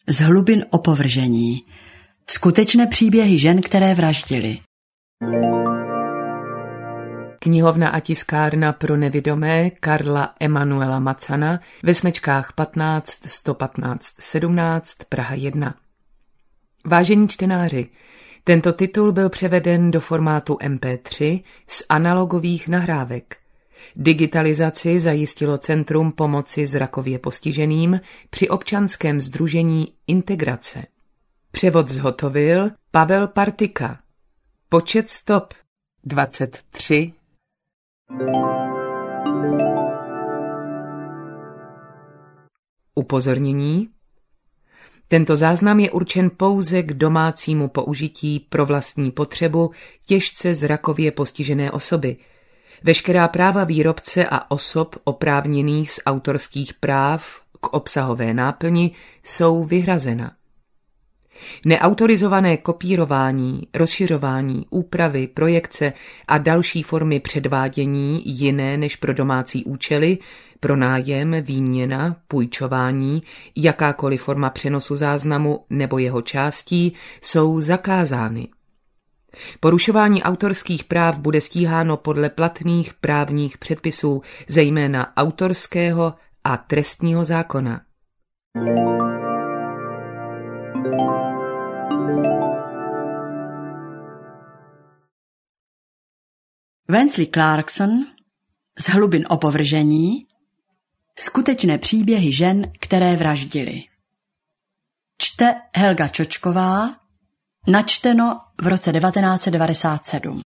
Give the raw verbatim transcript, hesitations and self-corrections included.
Z hlubin opovržení. Skutečné příběhy žen, které vraždily. Knihovna a tiskárna pro nevidomé Karla Emanuela Macana ve Smečkách patnáct sto patnáct sedmnáct Praha jedna. Vážení čtenáři, tento titul byl převeden do formátu em pé tři z analogových nahrávek. Digitalizaci zajistilo Centrum pomoci zrakově postiženým při občanském sdružení Integrace. Převod zhotovil Pavel Partika. Počet stop dvacet tři. Upozornění. Tento záznam je určen pouze k domácímu použití pro vlastní potřebu těžce zrakově postižené osoby. Veškerá práva výrobce a osob oprávněných z autorských práv k obsahové náplni jsou vyhrazena. Neautorizované kopírování, rozšiřování, úpravy, projekce a další formy předvádění jiné než pro domácí účely, pronájem, výměna, půjčování, jakákoliv forma přenosu záznamu nebo jeho částí jsou zakázány. Porušování autorských práv bude stíháno podle platných právních předpisů, zejména autorského a trestního zákona. Wensley Clarkson. Z hlubin opovržení. Skutečné příběhy žen, které vraždily. Čte Helga Čočková. Načteno v roce devatenáct set devadesát sedm.